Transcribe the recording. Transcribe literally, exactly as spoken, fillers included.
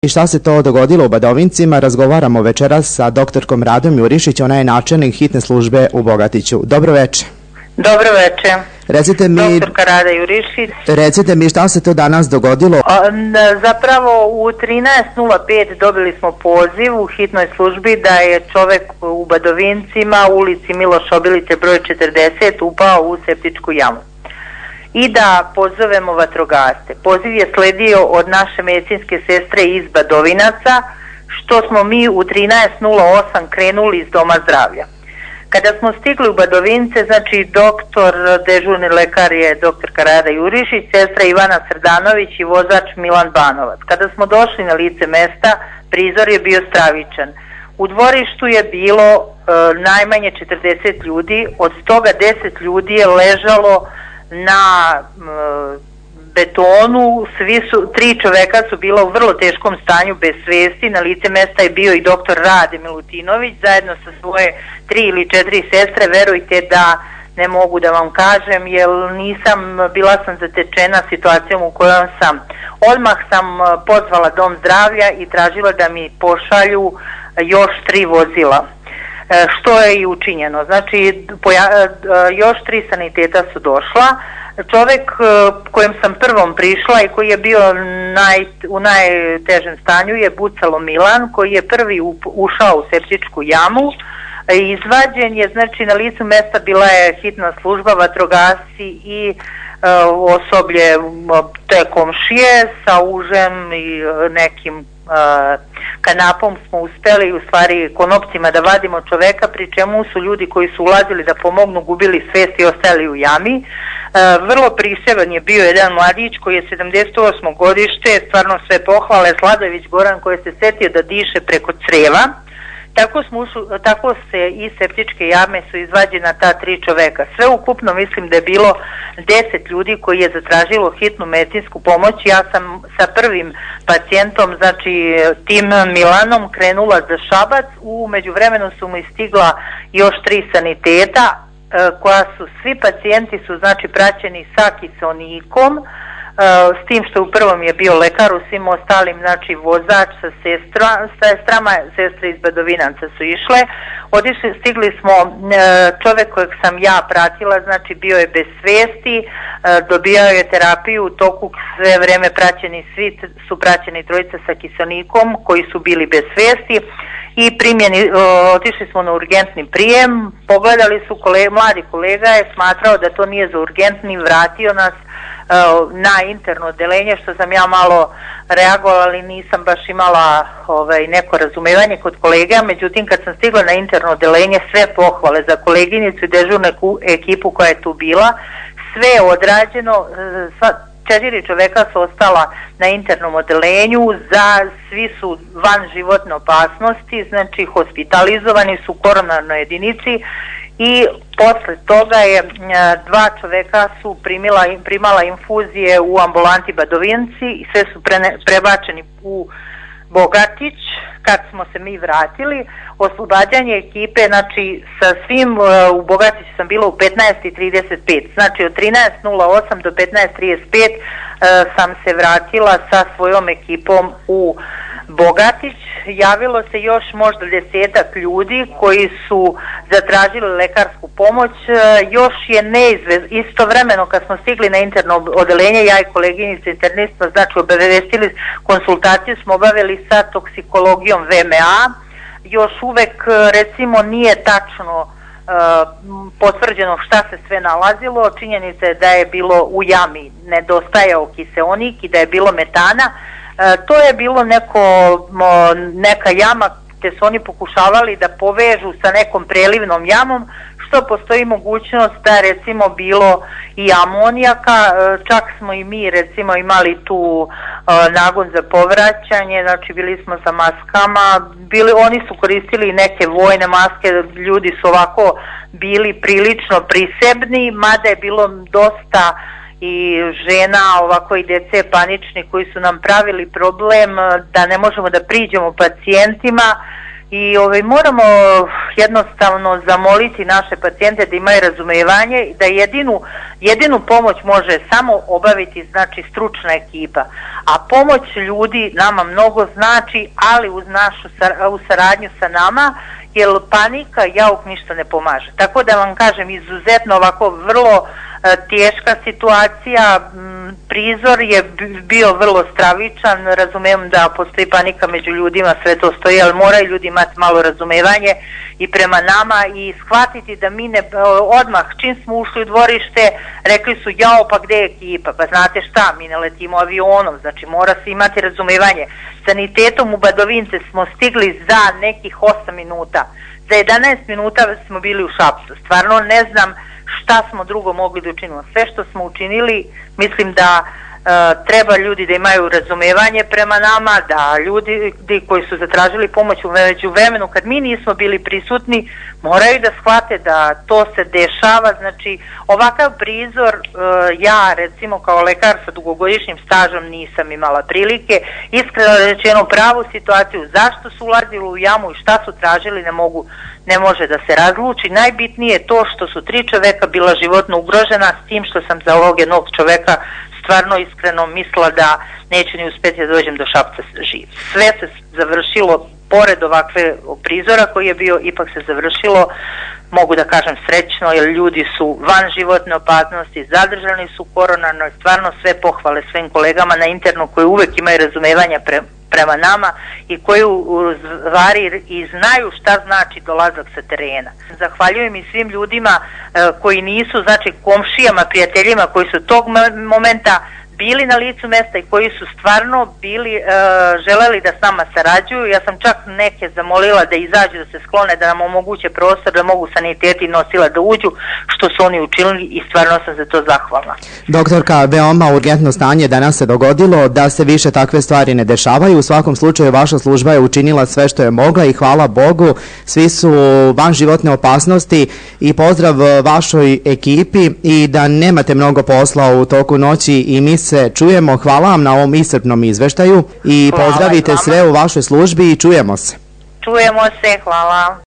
I šta se to dogodilo u Badovincima, razgovaramo večeras sa doktorkom Radom Jurišić, ona je načelnik hitne službe u Bogatiću. Dobro večer. Dobro večer. Recite mi, doktorka Rada Jurišić. Recite mi šta se to danas dogodilo? A, zapravo u trinaest nula pet dobili smo poziv u hitnoj službi da je čovek u Badovincima u ulici Miloš Obilice broj četrdeset upao u septičku jamu i da pozovemo vatrogasce. Poziv je sledio od naše medicinske sestre iz Badovinaca, što smo mi u trinaest nula osam krenuli iz Doma zdravlja. Kada smo stigli u Badovince, znači doktor, dežurni lekar je doktorka Rada Jurišić, sestra Ivana Srdanović i vozač Milan Banovac. Kada smo došli na lice mesta, prizor je bio stravičan. U dvorištu je bilo e, najmanje četrdeset ljudi, od toga deset ljudi je ležalo na e, betonu, svi su, tri čoveka su bila u vrlo teškom stanju bez svesti, na lice mesta je bio i doktor Rade Milutinović zajedno sa svoje tri ili četiri sestre, verujte da ne mogu da vam kažem, jer nisam, bila sam zatečena situacijom u kojoj sam. Odmah sam pozvala Dom zdravlja i tražila da mi pošalju još tri vozila, što je i učinjeno. Znači, poja, još tri saniteta su došla. Čovek kojem sam prvom prišla i koji je bio naj, u najtežem stanju je Bucalo Milan, koji je prvi ušao u septičku jamu. Izvađen je, znači na licu mesta bila je hitna služba, vatrogasci i e, osoblje te komšije sa užem i nekim e, kanapom smo uspeli, u stvari konopcima, da vadimo čoveka, pri čemu su ljudi koji su ulazili da pomognu gubili svest i ostali u jami. E, vrlo priseban je bio jedan mladić koji je sedamdeset osmo godište, stvarno sve pohvale, Sladović Goran, koji se setio da diše preko creva. Tako, smo ušli, tako se iz septičke jame su izvađena ta tri čoveka. Sve ukupno mislim da je bilo deset ljudi koji je zatražilo hitnu medicinsku pomoć. Ja sam sa prvim pacijentom, znači tim Milanom, krenula za Šabac. U međuvremenu su mi stigla još tri saniteta, koja su, svi pacijenti su znači praćeni sa kiseonikom, s tim što u prvom je bio lekar, u svim ostalim, znači vozač sa sestra, sestrama, sestre iz Badovinaca su išle. Odišli, stigli smo, čovek kojeg sam ja pratila, znači bio je bez svesti, dobijao je terapiju, u toku sve vreme praćeni, svi su praćeni trojica sa kiseonikom koji su bili bez svesti i primjeni, otišli smo na urgentni prijem, pogledali su, kolega, mladi kolega je smatrao da to nije za urgentni, vratio nas na interno odelenje, što sam ja malo reagovala, ali nisam baš imala ovaj, neko razumevanje kod kolega. Međutim, kad sam stigla na interno odelenje, sve pohvale za koleginicu i dežurnu ekipu koja je tu bila, sve je odrađeno, sva, četiri čoveka su ostala na internom odelenju, za, svi su van životne opasnosti, znači hospitalizovani su u koronarnoj jedinici. I posle toga je dva čoveka su primila, primala infuzije u ambulanti Badovinci i sve su pre, prebačeni u Bogatić. Kad smo se mi vratili, oslobađanje ekipe, znači sa svim u Bogatiću sam bila u petnaest i trideset pet, znači od trinaest nula osam do petnaest trideset pet sam se vratila sa svojom ekipom u Bogatić. Javilo se još možda desetak ljudi koji su zatražili lekarsku pomoć. Još je neizvez, istovremeno kad smo stigli na interno odelenje, ja i koleginica internista, znači obavestili konsultaciju smo obavili sa toksikologijom V M A. Još uvek recimo nije tačno uh, potvrđeno šta se sve nalazilo. Činjenica je da je bilo u jami nedostajao kiseonik i da je bilo metana. E, to je bilo neko, mo, neka jama gde su oni pokušavali da povežu sa nekom prelivnom jamom, što postoji mogućnost da recimo bilo i amonijaka, e, čak smo i mi recimo imali tu e, nagon za povraćanje, znači bili smo sa maskama, bili, oni su koristili neke vojne maske, ljudi su ovako bili prilično prisebni, mada je bilo dosta i žena, ovako i dece panični koji su nam pravili problem da ne možemo da priđemo pacijentima, i ovaj, moramo jednostavno zamoliti naše pacijente da imaju razumevanje i da jedinu, jedinu pomoć može samo obaviti znači stručna ekipa, a pomoć ljudi nama mnogo znači, ali uz našu u saradnju sa nama, jer panika, jauk ništa ne pomaže. Tako da vam kažem, izuzetno ovako vrlo e, teška situacija, m, prizor je bio vrlo stravičan, razumijem da postoji panika među ljudima, sve to stoji, ali moraju ljudi imati malo razumevanje i prema nama i shvatiti da mi ne, odmah čim smo ušli u dvorište, rekli su jao pa gde je ekipa, pa znate šta, mi ne letimo avionom, znači mora se imati razumevanje. Sanitetom u Badovince smo stigli za nekih osam minuta, za jedanaest minuta smo bili u Šapcu, stvarno ne znam šta smo drugo mogli da učinimo, sve što smo učinili, mislim da Uh, treba ljudi da imaju razumevanje prema nama, da ljudi koji su zatražili pomoć u međuvremenu kad mi nismo bili prisutni moraju da shvate da to se dešava. Znači ovakav prizor uh, ja recimo kao lekar sa dugogodišnjim stažom nisam imala prilike, iskreno rečeno pravu situaciju zašto su ulazili u jamu i šta su tražili ne mogu, ne može da se razluči. Najbitnije je to što su tri čoveka bila životno ugrožena, s tim što sam za ovog jednog čoveka stvarno iskreno mislila da neću ni uspjeti da dođem do Šapca živ. Sve se završilo, pored ovakve prizora koji je bio, ipak se završilo, mogu da kažem srećno, jer ljudi su van životne opasnosti, zadržani su koronarno i stvarno sve pohvale svim kolegama na internu koji uvek imaju razumevanja pre, prema nama i koji u stvari i znaju šta znači dolazak sa terena. Zahvaljujem i svim ljudima e, koji nisu, znači komšijama, prijateljima koji su tog momenta bili na licu mesta i koji su stvarno bili, e, želeli da s nama sarađuju. Ja sam čak neke zamolila da izađu, da se sklone, da nam omoguće prostor, da mogu saniteti i nosila da uđu, što su oni učinili i stvarno sam za to zahvalna. Doktorka, veoma urgentno stanje danas se dogodilo, da se više takve stvari ne dešavaju. U svakom slučaju vaša služba je učinila sve što je mogla i hvala Bogu, svi su van životne opasnosti i pozdrav vašoj ekipi i da nemate mnogo posla u toku noći i mi se čujemo. Hvala vam na ovom iscrpnom izveštaju i pozdravite sve u vašoj službi i čujemo se. Čujemo se, hvala.